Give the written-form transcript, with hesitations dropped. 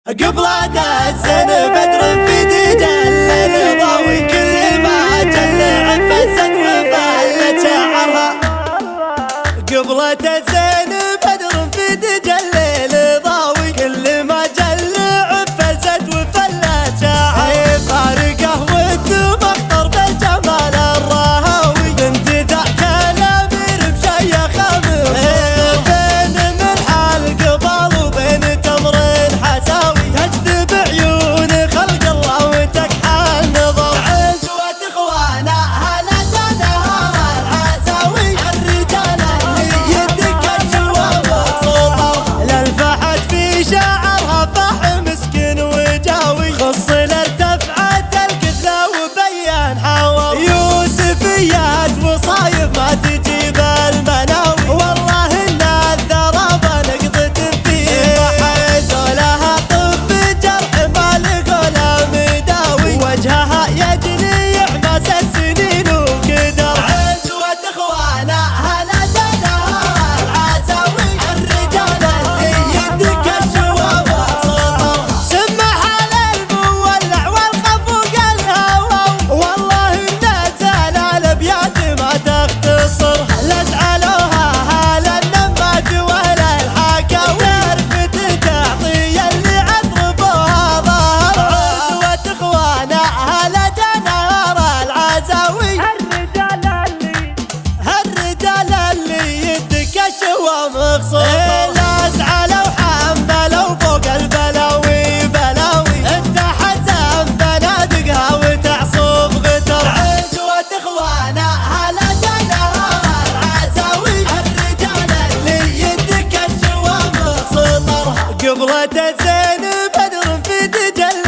قبلة الزين بدر في دجال الضوي كل ما جل عفست وفلت شعرها. قبلة الزين بدر في دجال الضوي كل ما جل عفست وفلت شعرها. فارقه والدمع طرب الجمال الرهوي بنت ذاك الامير بشيخ بين من حال قبل وبين تمر الحساوي تجذب عيون خلق الله وتكحل نظر. عزوة اخوانا هلا نهار العزاوي الرجال اللي يدك الشوام صوته للفحت في شعرها فح مسكين وجاوي خص لارتفعت الكثلة وبين حواوي. يوسفيات وصايف ما تجيب المناوي والله ان الذرابة نقضت فيه وحيزوا لها طب جرح ما لقوا له مداوي وجهها يجني يعمس السنين وقدر. عزوة اخوانا هلا نهار العزاوي الرجال اللي يدك الشوام صوته سمح على المولع والخفوق الهوى والله ان زال الابيات ما تختصر. لا جعلوها هلا النماج ولا الحكاوي تعرف تعطي اللي عذبوها ظهر. عزوة اخوانا هلا نهار العزاوي الرجال اللي يدك الشوام خصوصا. لا زعلوا حملوا فوق البلاوي بلاوي انت حزم بنادقها وتعصب غتر. عزوة اخوانا هلا نهار العزاوي الرجال اللي يدك الشوام خصوصا. قبلة الزين بدر في دجل